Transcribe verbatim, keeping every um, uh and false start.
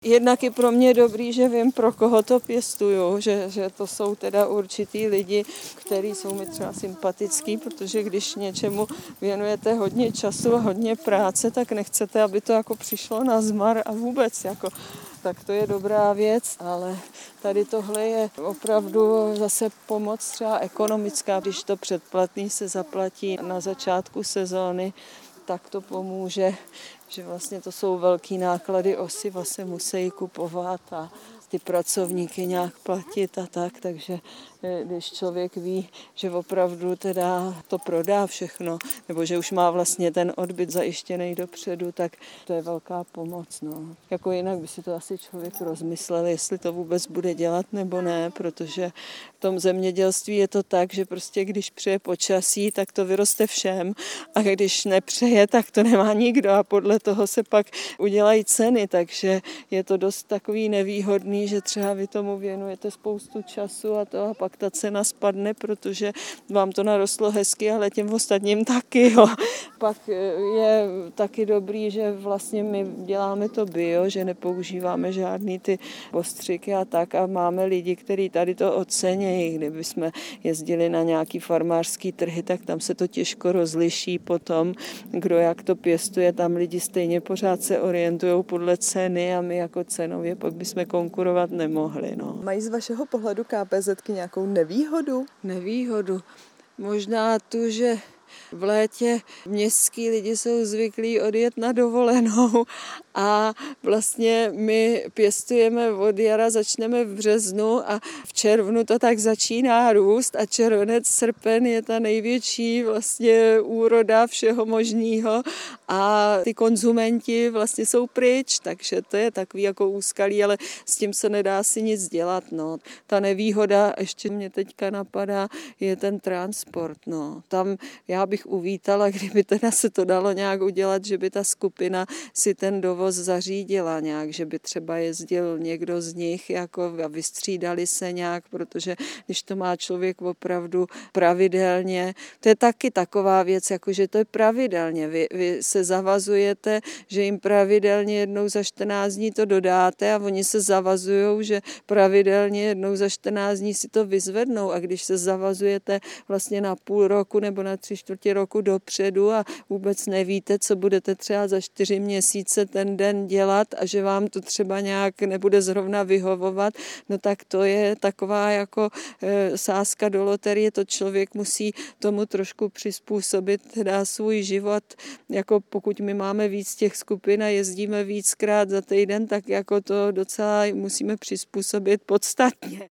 Jednak je pro mě dobrý, že vím, pro koho to pěstuju, že, že to jsou teda určitý lidi, kteří jsou mi třeba sympatický, protože když něčemu věnujete hodně času a hodně práce, tak nechcete, aby to jako přišlo na zmar a vůbec jako. Tak to je dobrá věc, ale tady tohle je opravdu zase pomoc třeba ekonomická, když to předplatný se zaplatí na začátku sezóny, tak to pomůže, že vlastně to jsou velký náklady, osiva se musí kupovat a ty pracovníky nějak platit a tak, takže když člověk ví, že opravdu teda to prodá všechno, nebo že už má vlastně ten odbyt zajištěný dopředu, tak to je velká pomoc. No. Jako jinak by si to asi člověk rozmyslel, jestli to vůbec bude dělat nebo ne, protože v tom zemědělství je to tak, že prostě když přeje počasí, tak to vyroste všem a když nepřeje, tak to nemá nikdo a podle toho se pak udělají ceny, takže je to dost takový nevýhodný, že třeba vy tomu věnujete spoustu času a to a pak ta cena spadne, protože vám to narostlo hezky, ale těm ostatním taky. Jo. Pak je taky dobrý, že vlastně my děláme to bio, že nepoužíváme žádný ty ostřiky a tak a máme lidi, kteří tady to ocenějí. Kdyby jsme jezdili na nějaký farmářský trhy, tak tam se to těžko rozliší potom, kdo jak to pěstuje. Tam lidi stejně pořád se orientují podle ceny a my jako cenově pak bychom konkurovat nemohli. No. Mají z vašeho pohledu KPZky nějakou nevýhodu? Nevýhodu. Možná tu, že v létě městský lidi jsou zvyklí odjet na dovolenou a vlastně my pěstujeme od jara, začneme v březnu a v červnu to tak začíná růst a červenec, srpen je ta největší vlastně úroda všeho možného a ty konzumenti vlastně jsou pryč, takže to je takový jako úskalí, ale s tím se nedá si nic dělat. No. Ta nevýhoda, ještě mě teďka napadá, je ten transport. No. Tam já bych uvítala, kdyby teda se to dalo nějak udělat, že by ta skupina si ten dovoz zařídila nějak, že by třeba jezdil někdo z nich jako a vystřídali se nějak, protože když to má člověk opravdu pravidelně, to je taky taková věc, jako že to je pravidelně. Vy, vy se zavazujete, že jim pravidelně jednou za čtrnáct dní to dodáte a oni se zavazujou, že pravidelně jednou za čtrnáct dní si to vyzvednou a když se zavazujete vlastně na půl roku nebo na tři čtvrtě roku dopředu a vůbec nevíte, co budete třeba za čtyři měsíce ten den dělat a že vám to třeba nějak nebude zrovna vyhovovat, no tak to je taková jako e, sázka do loterie, to člověk musí tomu trošku přizpůsobit, dá svůj život, jako pokud my máme víc těch skupin a jezdíme víckrát za týden, tak jako to docela musíme přizpůsobit podstatně.